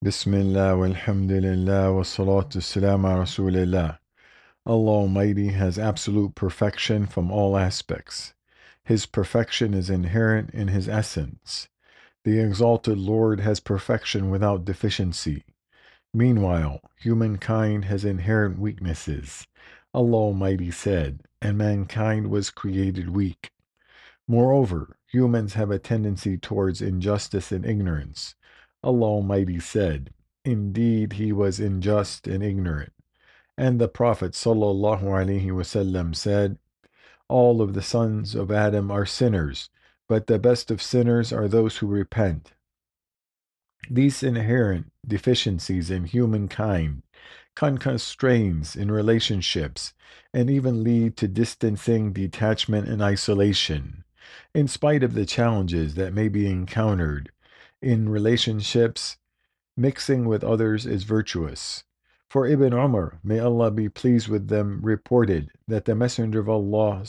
Bismillah walhamdulillah wa salatu salam ala Rasulillah. Allah Almighty has absolute perfection from all aspects. His perfection is inherent in His essence. The exalted Lord has perfection without deficiency. Meanwhile, humankind has inherent weaknesses. Allah Almighty said, and mankind was created weak. Moreover, humans have a tendency towards injustice and ignorance. Allah Almighty said, indeed he was unjust and ignorant. And the Prophet ﷺ said, all of the sons of Adam are sinners, but the best of sinners are those who repent. These inherent deficiencies in humankind can cause strains in relationships and even lead to distancing, detachment, and isolation. In spite of the challenges that may be encountered in relationships, mixing with others is virtuous. For Ibn Umar, may Allah be pleased with them, reported that the Messenger of Allah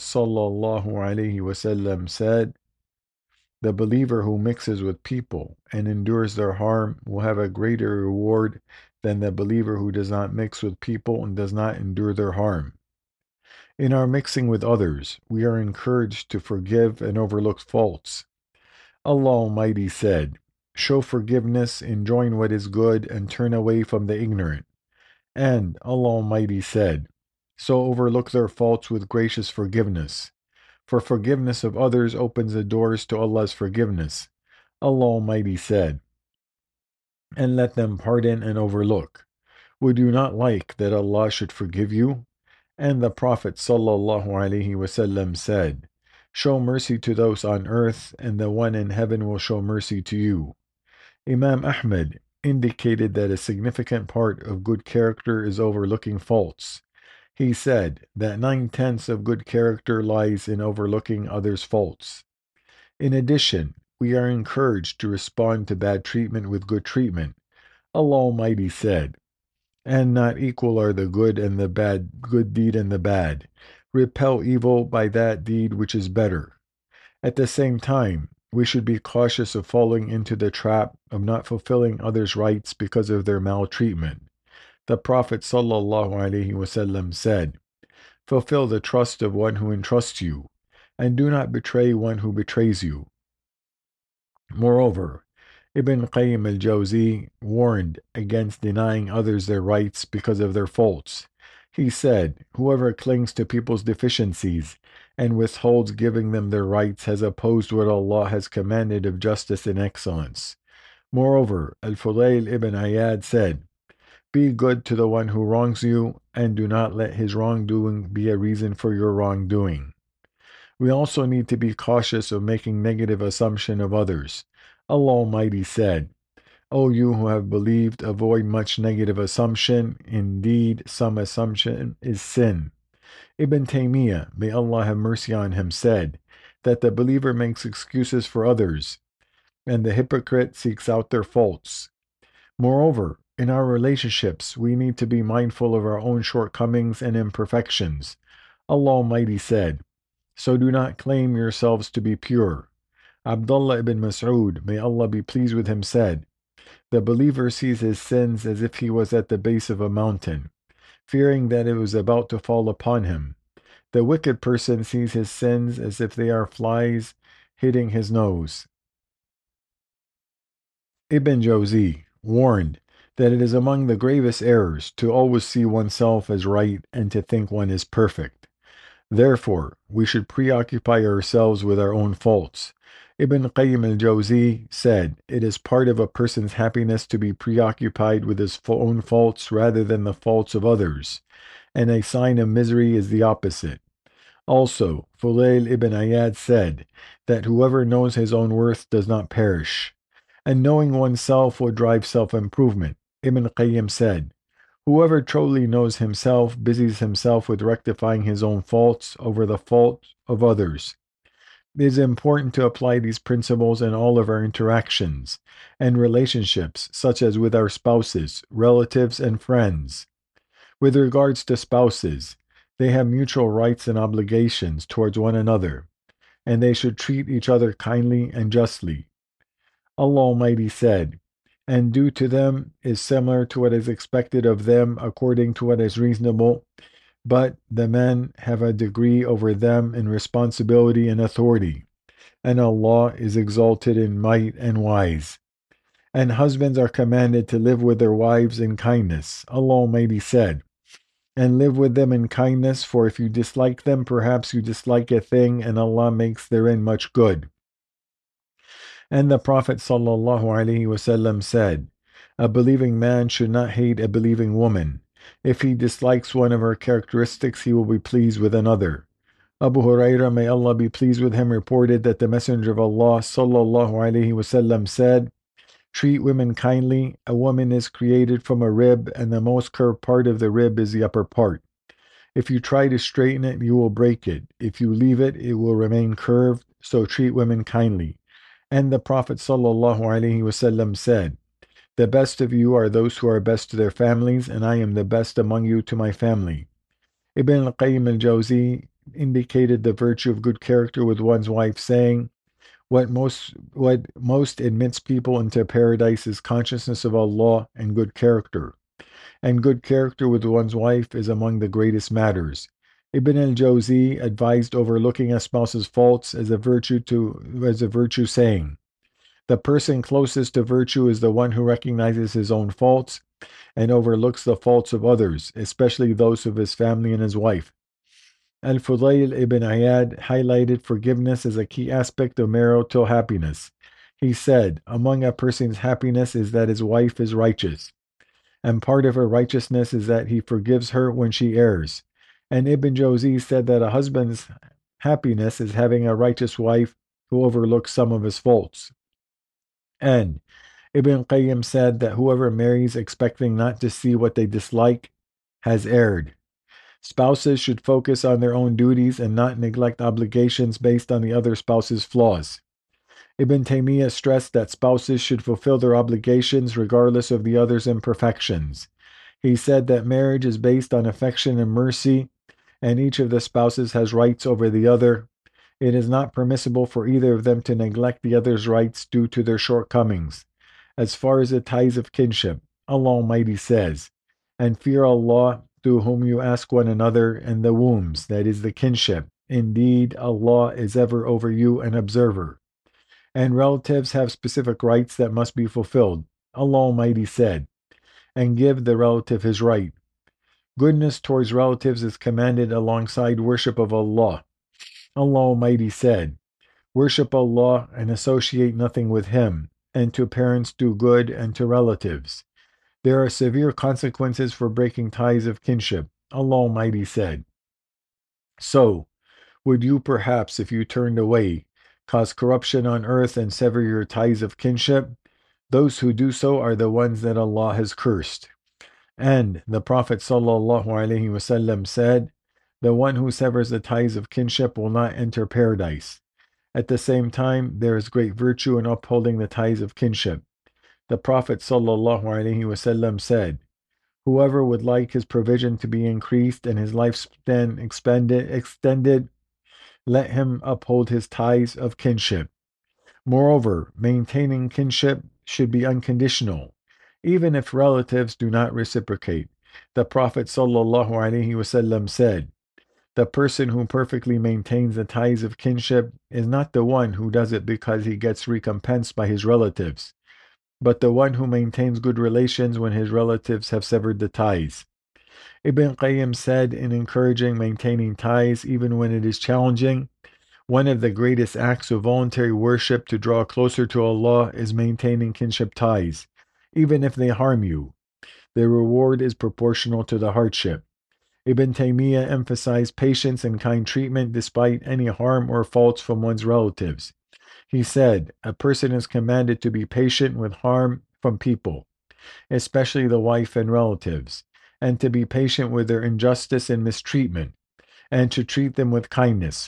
ﷺ said, the believer who mixes with people and endures their harm will have a greater reward than the believer who does not mix with people and does not endure their harm. In our mixing with others, we are encouraged to forgive and overlook faults. Allah Almighty said, show forgiveness, enjoin what is good, and turn away from the ignorant. And Allah Almighty said, so overlook their faults with gracious forgiveness. For forgiveness of others opens the doors to Allah's forgiveness. Allah Almighty said, and let them pardon and overlook. Would you not like that Allah should forgive you? And the Prophet ﷺ said, show mercy to those on earth, and the one in heaven will show mercy to you. Imam Ahmed indicated that a significant part of good character is overlooking faults. He said that 9/10 of good character lies in overlooking others' faults. In addition, we are encouraged to respond to bad treatment with good treatment. Allah Almighty said, and not equal are the good and the bad, good deed and the bad. Repel evil by that deed which is better. At the same time, we should be cautious of falling into the trap of not fulfilling others' rights because of their maltreatment. The Prophet ﷺ said, fulfill the trust of one who entrusts you, and do not betray one who betrays you. Moreover, Ibn Qayyim al-Jawzi warned against denying others their rights because of their faults. He said, whoever clings to people's deficiencies and withholds giving them their rights has opposed what Allah has commanded of justice and excellence. Moreover, Al-Fudayl ibn Iyad said, be good to the one who wrongs you, and do not let his wrongdoing be a reason for your wrongdoing. We also need to be cautious of making negative assumption of others. Allah Almighty said, O you who have believed, avoid much negative assumption. Indeed, some assumption is sin. Ibn Taymiyyah, may Allah have mercy on him, said that the believer makes excuses for others, and the hypocrite seeks out their faults. Moreover, in our relationships, we need to be mindful of our own shortcomings and imperfections. Allah Almighty said, so do not claim yourselves to be pure. Abdullah ibn Mas'ud, may Allah be pleased with him, said, the believer sees his sins as if he was at the base of a mountain, fearing that it was about to fall upon him. The wicked person sees his sins as if they are flies hitting his nose. Ibn Jawzi warned that it is among the gravest errors to always see oneself as right and to think one is perfect. Therefore, we should preoccupy ourselves with our own faults. Ibn Qayyim al-Jawzi said, it is part of a person's happiness to be preoccupied with his own faults rather than the faults of others, and a sign of misery is the opposite. Also, Fulayl ibn Iyad said that whoever knows his own worth does not perish, and knowing oneself will drive self-improvement. Ibn Qayyim said, whoever truly knows himself busies himself with rectifying his own faults over the faults of others. It is important to apply these principles in all of our interactions and relationships, such as with our spouses, relatives, and friends. With regards to spouses, they have mutual rights and obligations towards one another, and they should treat each other kindly and justly. Allah Almighty said, and due to them is similar to what is expected of them according to what is reasonable, but the men have a degree over them in responsibility and authority, and Allah is exalted in might and wise. And husbands are commanded to live with their wives in kindness. Allah Almighty said, and live with them in kindness, for if you dislike them, perhaps you dislike a thing, and Allah makes therein much good. And the Prophet ﷺ said, a believing man should not hate a believing woman. If he dislikes one of her characteristics, he will be pleased with another. Abu Hurairah, may Allah be pleased with him, reported that the Messenger of Allah ﷺ said, treat women kindly. A woman is created from a rib, and the most curved part of the rib is the upper part. If you try to straighten it, you will break it. If you leave it, it will remain curved. So treat women kindly. And the Prophet ﷺ said, the best of you are those who are best to their families, and I am the best among you to my family. Ibn al-Qayyim al-Jawzi indicated the virtue of good character with one's wife, saying, what most admits people into paradise is consciousness of Allah and good character. And good character with one's wife is among the greatest matters. Ibn al-Jawzi advised overlooking a spouse's faults as a virtue, saying, the person closest to virtue is the one who recognizes his own faults and overlooks the faults of others, especially those of his family and his wife. Al-Fudayl ibn Iyad highlighted forgiveness as a key aspect of marital happiness. He said, among a person's happiness is that his wife is righteous, and part of her righteousness is that he forgives her when she errs. And Ibn Jawzi said that a husband's happiness is having a righteous wife who overlooks some of his faults. And Ibn Qayyim said that whoever marries expecting not to see what they dislike has erred. Spouses should focus on their own duties and not neglect obligations based on the other spouse's flaws. Ibn Taymiyyah stressed that spouses should fulfill their obligations regardless of the other's imperfections. He said that marriage is based on affection and mercy, and each of the spouses has rights over the other. It is not permissible for either of them to neglect the other's rights due to their shortcomings. As far as the ties of kinship, Allah Almighty says, and fear Allah through whom you ask one another, and the wombs, that is the kinship. Indeed, Allah is ever over you an observer. And relatives have specific rights that must be fulfilled. Allah Almighty said, and give the relative his right. Goodness towards relatives is commanded alongside worship of Allah. Allah Almighty said, worship Allah and associate nothing with Him, and to parents do good and to relatives. There are severe consequences for breaking ties of kinship. Allah Almighty said, so, would you perhaps, if you turned away, cause corruption on earth and sever your ties of kinship? Those who do so are the ones that Allah has cursed. And the Prophet ﷺ said, the one who severs the ties of kinship will not enter paradise. At the same time, there is great virtue in upholding the ties of kinship. The Prophet ﷺ said, whoever would like his provision to be increased and his lifespan extended, let him uphold his ties of kinship. Moreover, maintaining kinship should be unconditional, even if relatives do not reciprocate. The Prophet ﷺ said, the person who perfectly maintains the ties of kinship is not the one who does it because he gets recompensed by his relatives, but the one who maintains good relations when his relatives have severed the ties. Ibn Qayyim said, in encouraging maintaining ties even when it is challenging, one of the greatest acts of voluntary worship to draw closer to Allah is maintaining kinship ties, even if they harm you. The reward is proportional to the hardship. Ibn Taymiyyah emphasized patience and kind treatment despite any harm or faults from one's relatives. He said, a person is commanded to be patient with harm from people, especially the wife and relatives, and to be patient with their injustice and mistreatment, and to treat them with kindness.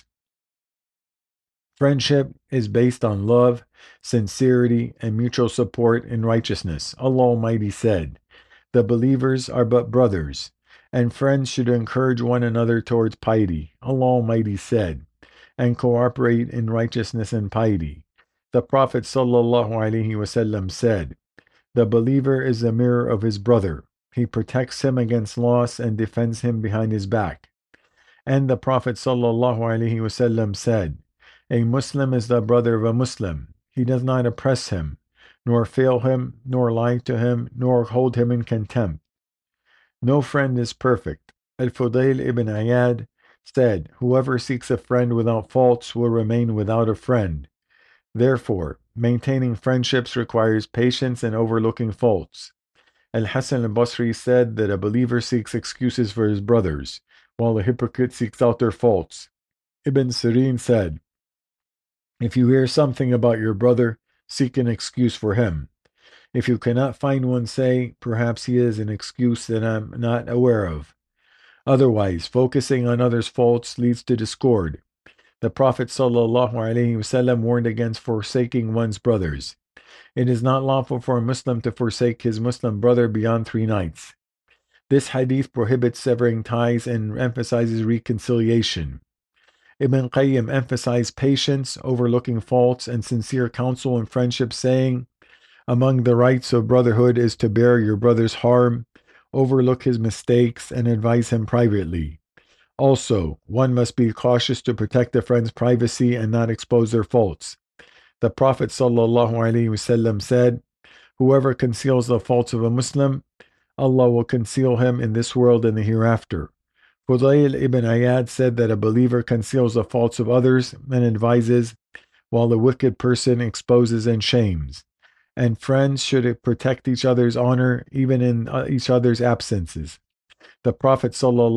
Friendship is based on love, sincerity, and mutual support in righteousness. Allah Almighty said, the believers are but brothers, and friends should encourage one another towards piety. Allah Almighty said, and cooperate in righteousness and piety. The Prophet ﷺ said, The believer is the mirror of his brother. He protects him against loss and defends him behind his back. And the Prophet ﷺ said, a Muslim is the brother of a Muslim. He does not oppress him, nor fail him, nor lie to him, nor hold him in contempt. No friend is perfect. Al-Fudayl ibn Iyad said, whoever seeks a friend without faults will remain without a friend. Therefore, maintaining friendships requires patience and overlooking faults. Al-Hasan al-Basri said that a believer seeks excuses for his brothers, while a hypocrite seeks out their faults. Ibn Sirin said, if you hear something about your brother, seek an excuse for him. If you cannot find one, say, perhaps he is an excuse that I'm not aware of. Otherwise, focusing on others' faults leads to discord. The Prophet ﷺ warned against forsaking one's brothers. It is not lawful for a Muslim to forsake his Muslim brother beyond 3 nights. This hadith prohibits severing ties and emphasizes reconciliation. Ibn Qayyim emphasized patience, overlooking faults, and sincere counsel and friendship, saying, among the rights of brotherhood is to bear your brother's harm, overlook his mistakes, and advise him privately. Also, one must be cautious to protect a friend's privacy and not expose their faults. The Prophet ﷺ said, whoever conceals the faults of a Muslim, Allah will conceal him in this world and the hereafter. Fudayl ibn Iyad said that a believer conceals the faults of others and advises, while the wicked person exposes and shames. And friends should protect each other's honor even in each other's absences. The Prophet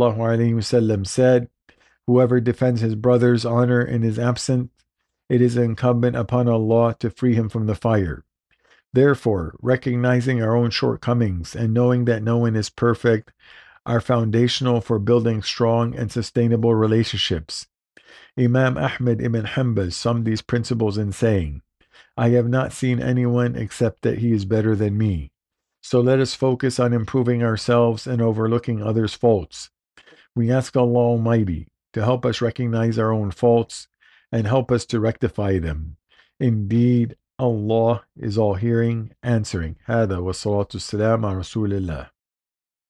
ﷺ said, whoever defends his brother's honor in his absence, it is incumbent upon Allah to free him from the fire. Therefore, recognizing our own shortcomings and knowing that no one is perfect are foundational for building strong and sustainable relationships. Imam Ahmad ibn Hanbal summed these principles in saying, I have not seen anyone except that he is better than me. So let us focus on improving ourselves and overlooking others' faults. We ask Allah Almighty to help us recognize our own faults and help us to rectify them. Indeed, Allah is all hearing, answering. هذا والصلاة والسلام على رسول الله.